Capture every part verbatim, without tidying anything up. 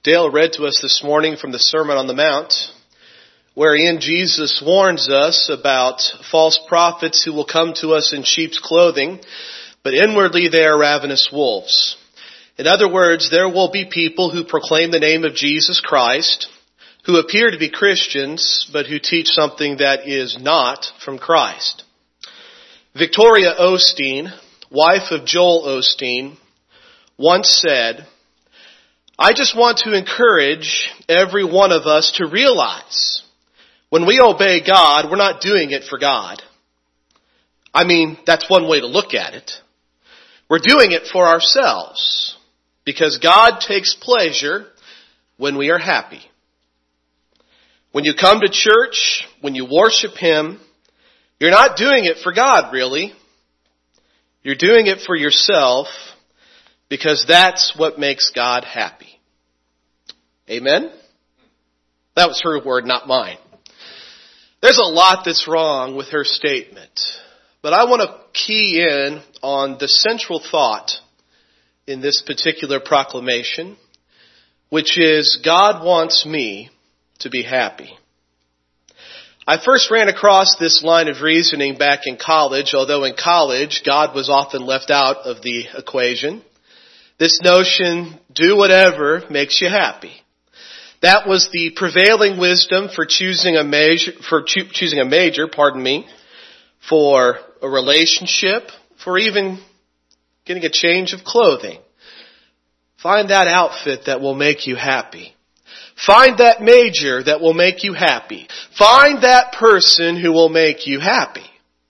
Dale read to us this morning from the Sermon on the Mount, wherein Jesus warns us about false prophets who will come to us in sheep's clothing, but inwardly they are ravenous wolves. In other words, there will be people who proclaim the name of Jesus Christ, who appear to be Christians, but who teach something that is not from Christ. Victoria Osteen, wife of Joel Osteen, once said, "I just want to encourage every one of us to realize when we obey God, we're not doing it for God. I mean, that's one way to look at it. We're doing it for ourselves because God takes pleasure when we are happy. When you come to church, when you worship Him, you're not doing it for God, really. You're doing it for yourself because that's what makes God happy." Amen? That was her word, not mine. There's a lot that's wrong with her statement, but I want to key in on the central thought in this particular proclamation, which is God wants me to be happy. I first ran across this line of reasoning back in college, although in college God was often left out of the equation. This notion, do whatever makes you happy. That was the prevailing wisdom for choosing a major, for cho- choosing a major, pardon me, for a relationship, for even getting a change of clothing. Find that outfit that will make you happy. Find that major that will make you happy. Find that person who will make you happy.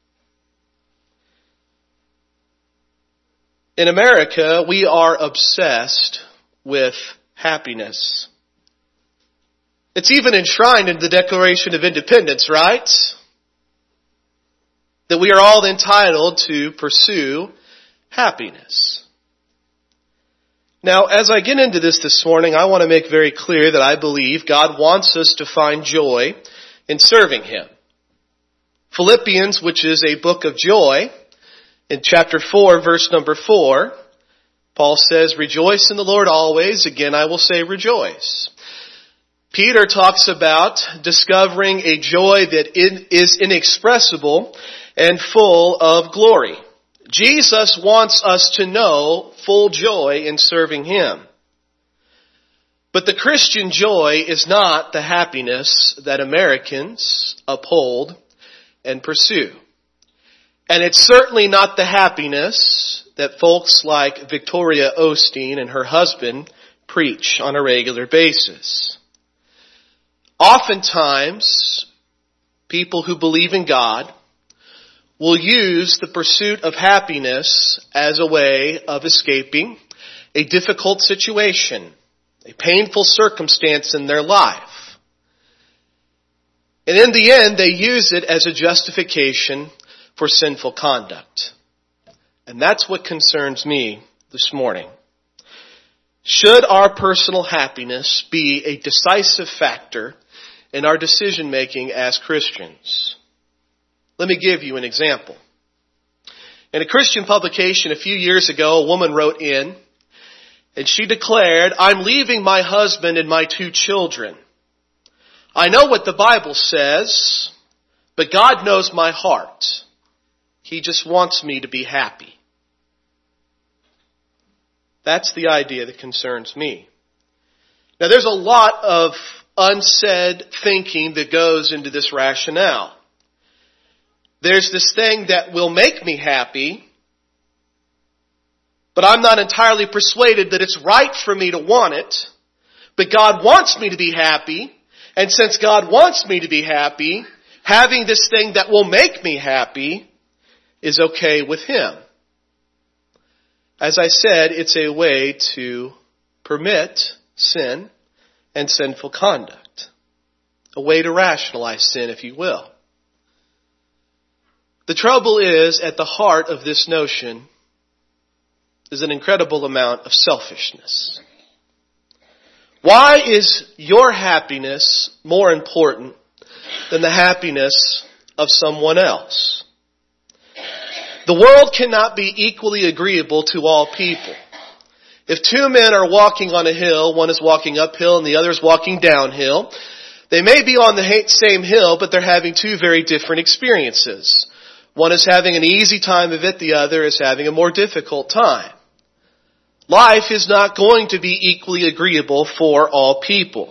In America, we are obsessed with happiness. It's even enshrined in the Declaration of Independence, right? That we are all entitled to pursue happiness. Now, as I get into this this morning, I want to make very clear that I believe God wants us to find joy in serving Him. Philippians, which is a book of joy, in chapter four, verse number four, Paul says, "Rejoice in the Lord always. Again, I will say rejoice." Peter talks about discovering a joy that is inexpressible and full of glory. Jesus wants us to know full joy in serving Him. But the Christian joy is not the happiness that Americans uphold and pursue. And it's certainly not the happiness that folks like Victoria Osteen and her husband preach on a regular basis. Oftentimes, people who believe in God will use the pursuit of happiness as a way of escaping a difficult situation, a painful circumstance in their life. And in the end, they use it as a justification for sinful conduct. And that's what concerns me this morning. Should our personal happiness be a decisive factor in our decision making as Christians? Let me give you an example. In a Christian publication a few years ago, a woman wrote in and she declared, "I'm leaving my husband and my two children. I know what the Bible says, but God knows my heart. He just wants me to be happy." That's the idea that concerns me. Now, there's a lot of unsaid thinking that goes into this rationale. There's this thing that will make me happy, but I'm not entirely persuaded that it's right for me to want it. But God wants me to be happy, and since God wants me to be happy, having this thing that will make me happy is okay with Him. As I said, it's a way to permit sin and sinful conduct. A way to rationalize sin, if you will. The trouble is, at the heart of this notion is an incredible amount of selfishness. Why is your happiness more important than the happiness of someone else? The world cannot be equally agreeable to all people. If two men are walking on a hill, one is walking uphill and the other is walking downhill, they may be on the same hill, but they're having two very different experiences. One is having an easy time of it, the other is having a more difficult time. Life is not going to be equally agreeable for all people.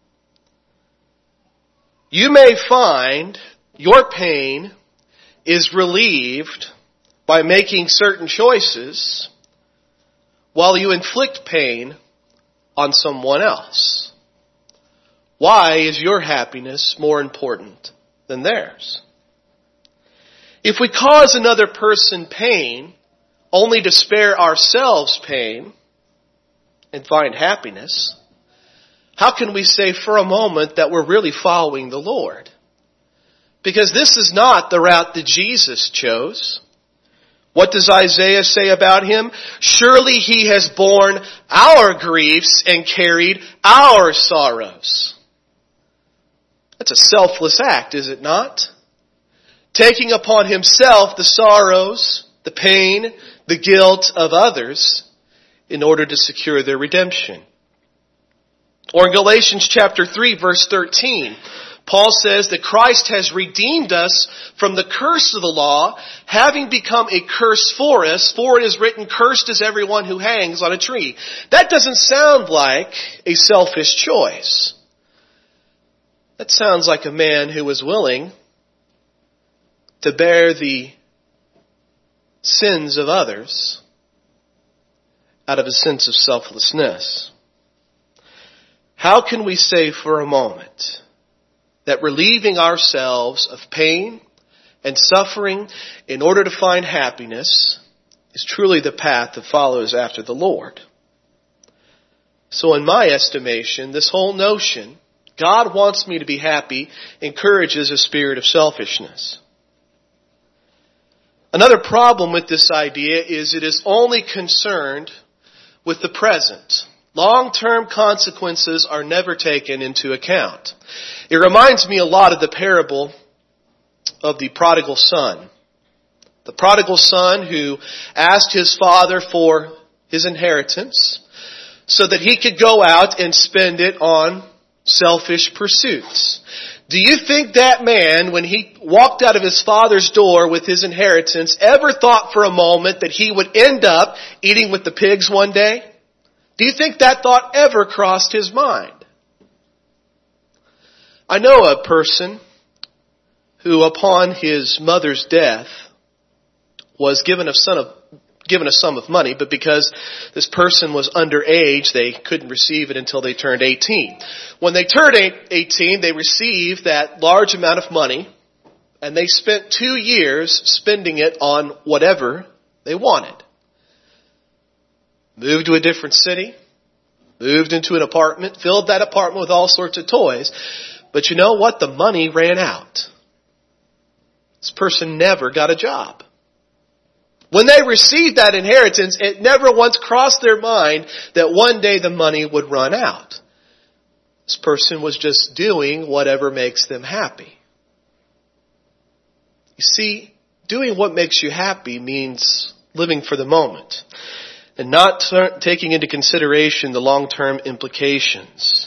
You may find your pain is relieved by making certain choices while you inflict pain on someone else. Why is your happiness more important than theirs? If we cause another person pain only to spare ourselves pain and find happiness, how can we say for a moment that we're really following the Lord? Because this is not the route that Jesus chose. What does Isaiah say about him? Surely he has borne our griefs and carried our sorrows. That's a selfless act, is it not? Taking upon himself the sorrows, the pain, the guilt of others in order to secure their redemption. Or in Galatians chapter three, verse thirteen, Paul says that Christ has redeemed us from the curse of the law, having become a curse for us, for it is written, cursed is everyone who hangs on a tree. That doesn't sound like a selfish choice. That sounds like a man who was willing to bear the sins of others out of a sense of selflessness. How can we say for a moment that relieving ourselves of pain and suffering in order to find happiness is truly the path that follows after the Lord? So in my estimation, this whole notion, God wants me to be happy, encourages a spirit of selfishness. Another problem with this idea is it is only concerned with the present. Long-term consequences are never taken into account. It reminds me a lot of the parable of the prodigal son. The prodigal son who asked his father for his inheritance so that he could go out and spend it on selfish pursuits. Do you think that man, when he walked out of his father's door with his inheritance, ever thought for a moment that he would end up eating with the pigs one day? Do you think that thought ever crossed his mind? I know a person who, upon his mother's death, was given a son of given a sum of money, but because this person was underage, they couldn't receive it until they turned eighteen. When they turned eighteen, they received that large amount of money, and they spent two years spending it on whatever they wanted. Moved to a different city, moved into an apartment, filled that apartment with all sorts of toys. But you know what? The money ran out. This person never got a job. When they received that inheritance, it never once crossed their mind that one day the money would run out. This person was just doing whatever makes them happy. You see, doing what makes you happy means living for the moment and not t- taking into consideration the long-term implications.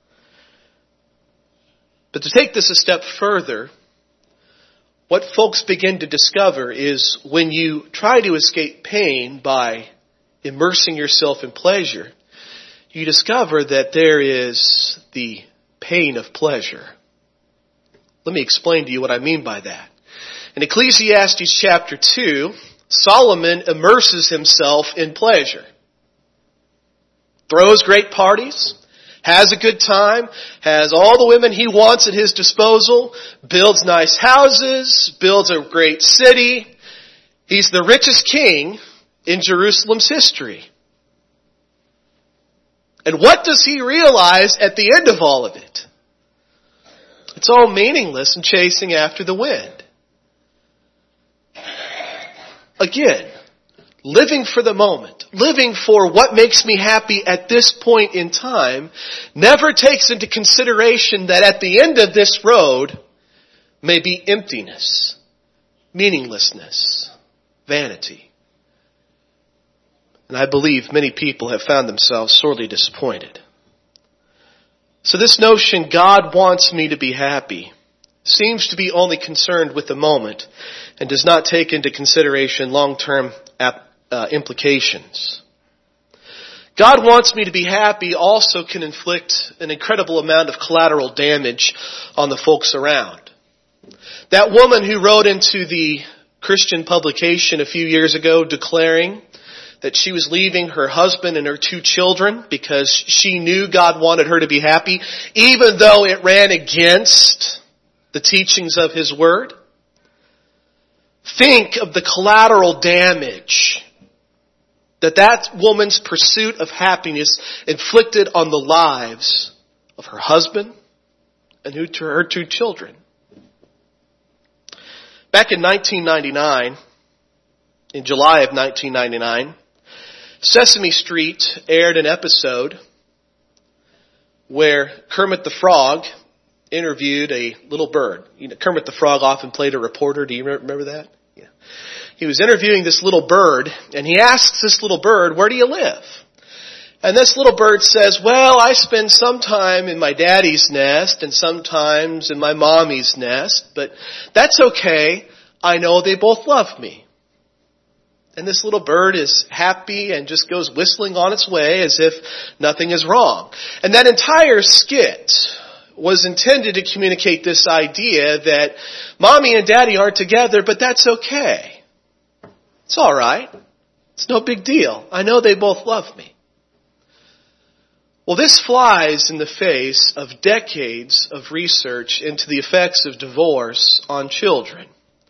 But to take this a step further, what folks begin to discover is when you try to escape pain by immersing yourself in pleasure, you discover that there is the pain of pleasure. Let me explain to you what I mean by that. In Ecclesiastes chapter two, Solomon immerses himself in pleasure. Throws great parties, has a good time, has all the women he wants at his disposal, builds nice houses, builds a great city. He's the richest king in Jerusalem's history. And what does he realize at the end of all of it? It's all meaningless and chasing after the wind. Again, living for the moment, living for what makes me happy at this point in time, never takes into consideration that at the end of this road may be emptiness, meaninglessness, vanity. And I believe many people have found themselves sorely disappointed. So this notion, God wants me to be happy, seems to be only concerned with the moment and does not take into consideration long-term ap- uh, implications. God wants me to be happy also can inflict an incredible amount of collateral damage on the folks around. That woman who wrote into the Christian publication a few years ago declaring that she was leaving her husband and her two children because she knew God wanted her to be happy, even though it ran against the teachings of His Word. Think of the collateral damage that that woman's pursuit of happiness inflicted on the lives of her husband and her two children. Back in nineteen ninety-nine, in July of nineteen ninety-nine, Sesame Street aired an episode where Kermit the Frog interviewed a little bird. You know, Kermit the Frog often played a reporter. Do you remember that? Yeah. He was interviewing this little bird, and he asks this little bird, "Where do you live?" And this little bird says, "Well, I spend some time in my daddy's nest and sometimes in my mommy's nest, but that's okay. I know they both love me." And this little bird is happy and just goes whistling on its way as if nothing is wrong. And that entire skit was intended to communicate this idea that mommy and daddy aren't together, but that's okay. It's all right. It's no big deal. I know they both love me. Well, this flies in the face of decades of research into the effects of divorce on children.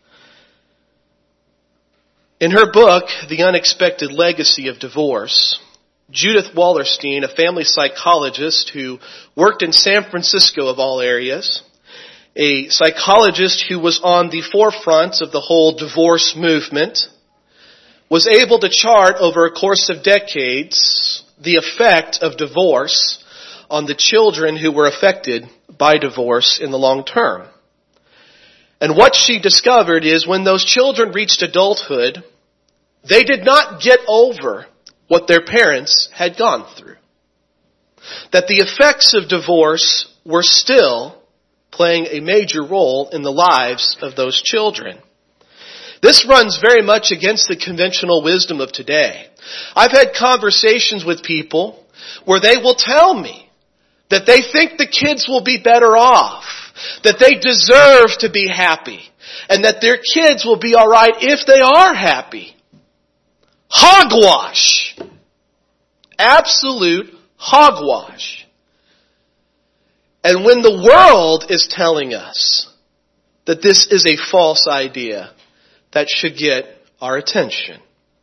In her book, The Unexpected Legacy of Divorce, Judith Wallerstein, a family psychologist who worked in San Francisco of all areas, a psychologist who was on the forefront of the whole divorce movement, was able to chart over a course of decades the effect of divorce on the children who were affected by divorce in the long term. And what she discovered is when those children reached adulthood, they did not get over what their parents had gone through. That the effects of divorce were still playing a major role in the lives of those children. This runs very much against the conventional wisdom of today. I've had conversations with people where they will tell me that they think the kids will be better off, that they deserve to be happy, and that their kids will be all right if they are happy. Hogwash. Absolute hogwash. And when the world is telling us that this is a false idea, that should get our attention.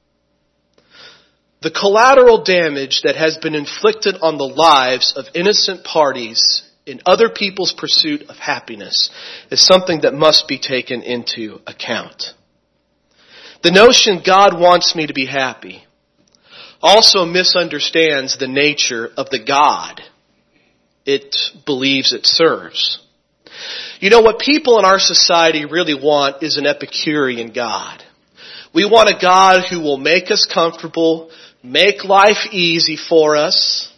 The collateral damage that has been inflicted on the lives of innocent parties in other people's pursuit of happiness is something that must be taken into account. The notion God wants me to be happy also misunderstands the nature of the God it believes it serves. You know, what people in our society really want is an Epicurean God. We want a God who will make us comfortable, make life easy for us.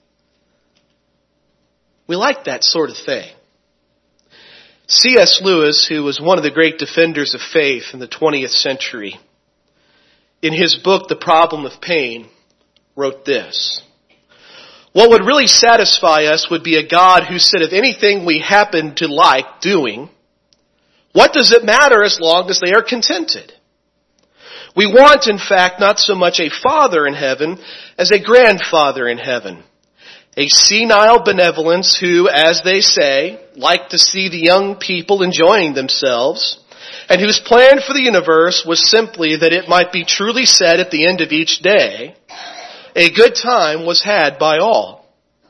We like that sort of thing. C S Lewis, who was one of the great defenders of faith in the twentieth century, in his book, The Problem of Pain, wrote this: "What would really satisfy us would be a God who said if anything we happen to like doing, what does it matter as long as they are contented? We want, in fact, not so much a father in heaven as a grandfather in heaven. A senile benevolence who, as they say, like to see the young people enjoying themselves, and whose plan for the universe was simply that it might be truly said at the end of each day, a good time was had by all."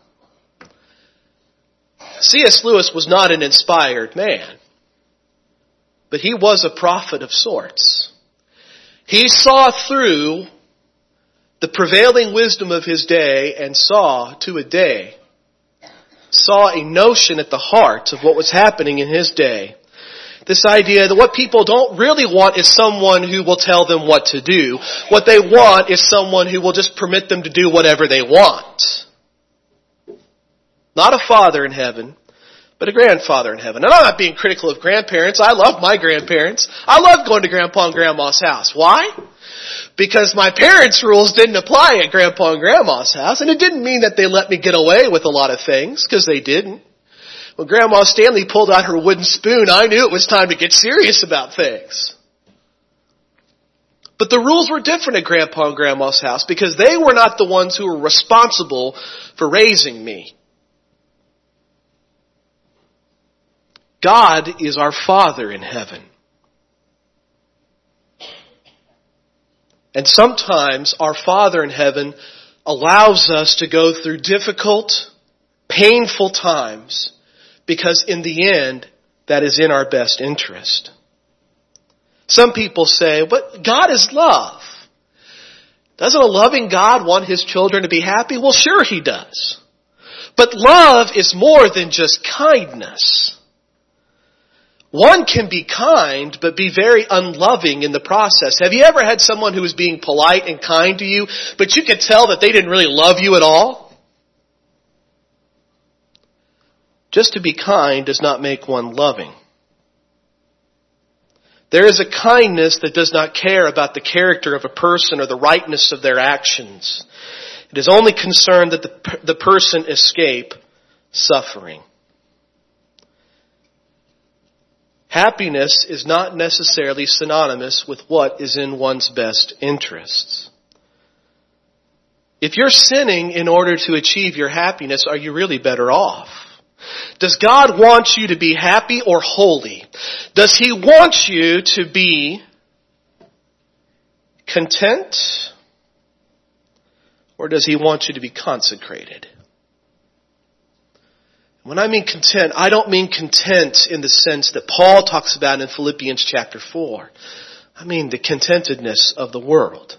C S Lewis was not an inspired man, but he was a prophet of sorts. He saw through the prevailing wisdom of his day and saw to a day, saw a notion at the heart of what was happening in his day. This idea that what people don't really want is someone who will tell them what to do. What they want is someone who will just permit them to do whatever they want. Not a father in heaven, but a grandfather in heaven. And I'm not being critical of grandparents. I love my grandparents. I love going to Grandpa and Grandma's house. Why? Because my parents' rules didn't apply at Grandpa and Grandma's house. And it didn't mean that they let me get away with a lot of things, because they didn't. When Grandma Stanley pulled out her wooden spoon, I knew it was time to get serious about things. But the rules were different at Grandpa and Grandma's house because they were not the ones who were responsible for raising me. God is our Father in heaven. And sometimes our Father in heaven allows us to go through difficult, painful times because in the end, that is in our best interest. Some people say, but God is love. Doesn't a loving God want His children to be happy? Well, sure He does. But love is more than just kindness. One can be kind, but be very unloving in the process. Have you ever had someone who was being polite and kind to you, but you could tell that they didn't really love you at all? Just to be kind does not make one loving. There is a kindness that does not care about the character of a person or the rightness of their actions. It is only concerned that the, the person escape suffering. Happiness is not necessarily synonymous with what is in one's best interests. If you're sinning in order to achieve your happiness, are you really better off? Does God want you to be happy or holy? Does He want you to be content? Or does He want you to be consecrated? When I mean content, I don't mean content in the sense that Paul talks about in Philippians chapter four. I mean the contentedness of the world.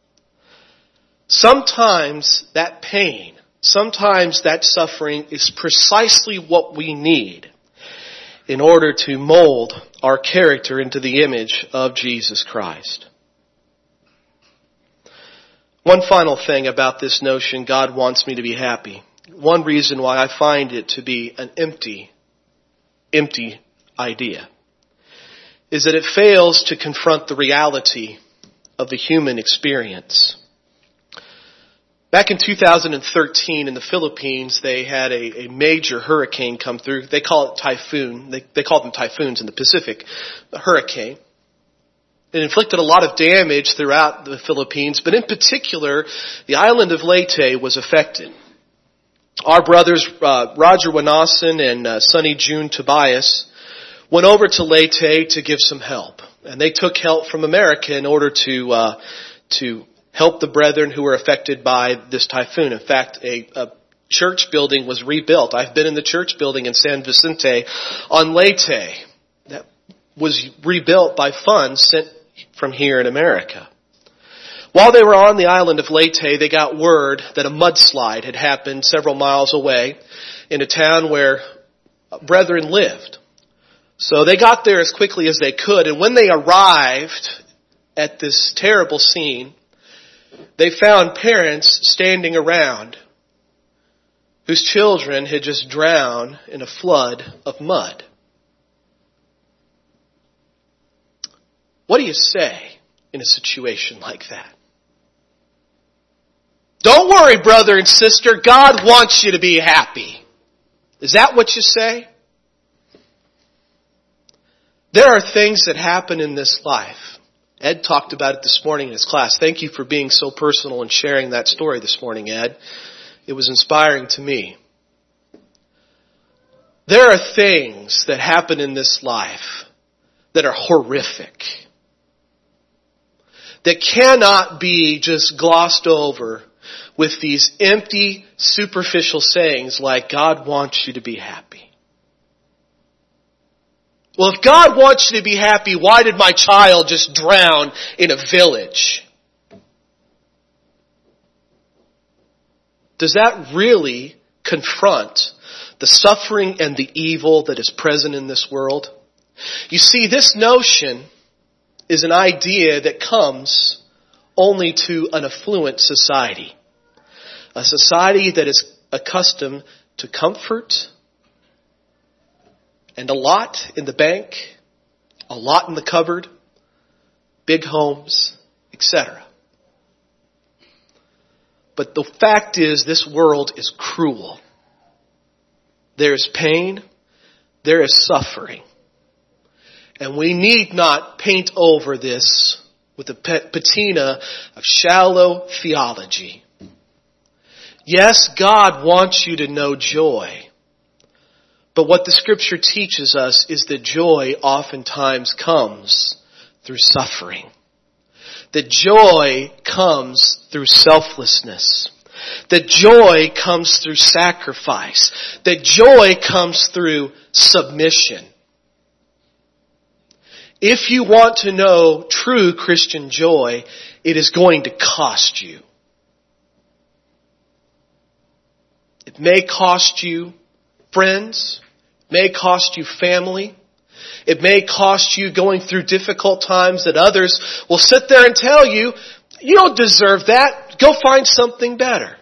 Sometimes that pain, sometimes that suffering is precisely what we need in order to mold our character into the image of Jesus Christ. One final thing about this notion, God wants me to be happy. One reason why I find it to be an empty, empty idea is that it fails to confront the reality of the human experience. Back in two thousand thirteen in the Philippines, they had a, a major hurricane come through. They call it typhoon. They, they call them typhoons in the Pacific. A hurricane. It inflicted a lot of damage throughout the Philippines, but in particular, the island of Leyte was affected. Our brothers, uh, Roger Wanason and uh, Sonny June Tobias, went over to Leyte to give some help. And they took help from America in order to, uh, to help the brethren who were affected by this typhoon. In fact, a, a church building was rebuilt. I've been in the church building in San Vicente on Leyte that was rebuilt by funds sent from here in America. While they were on the island of Leyte, they got word that a mudslide had happened several miles away in a town where brethren lived. So they got there as quickly as they could, and when they arrived at this terrible scene, they found parents standing around whose children had just drowned in a flood of mud. What do you say in a situation like that? Don't worry, brother and sister. God wants you to be happy. Is that what you say? There are things that happen in this life. Ed talked about it this morning in his class. Thank you for being so personal and sharing that story this morning, Ed. It was inspiring to me. There are things that happen in this life that are horrific, that cannot be just glossed over with these empty, superficial sayings like, God wants you to be happy. Well, if God wants you to be happy, why did my child just drown in a village? Does that really confront the suffering and the evil that is present in this world? You see, this notion is an idea that comes only to an affluent society. A society that is accustomed to comfort and a lot in the bank, a lot in the cupboard, big homes, et cetera. But the fact is, this world is cruel. There is pain, there is suffering. And we need not paint over this with a patina of shallow theology. Yes, God wants you to know joy. But what the Scripture teaches us is that joy oftentimes comes through suffering. That joy comes through selflessness. That joy comes through sacrifice. That joy comes through submission. If you want to know true Christian joy, it is going to cost you. It may cost you friends. It may cost you family. It may cost you going through difficult times that others will sit there and tell you, you don't deserve that. Go find something better.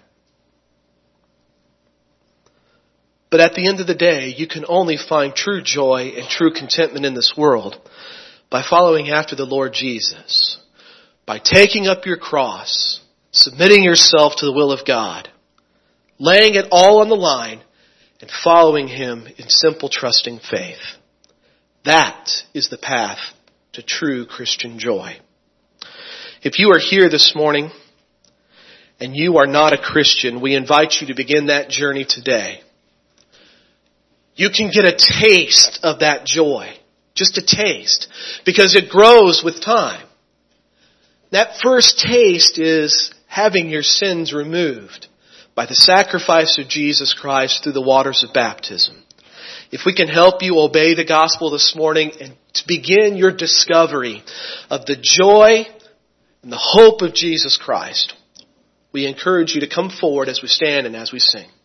But at the end of the day, you can only find true joy and true contentment in this world by following after the Lord Jesus, by taking up your cross, submitting yourself to the will of God, laying it all on the line, and following Him in simple, trusting faith. That is the path to true Christian joy. If you are here this morning and you are not a Christian, we invite you to begin that journey today. You can get a taste of that joy. Just a taste. Because it grows with time. That first taste is having your sins removed by the sacrifice of Jesus Christ through the waters of baptism. If we can help you obey the gospel this morning and to begin your discovery of the joy and the hope of Jesus Christ, we encourage you to come forward as we stand and as we sing.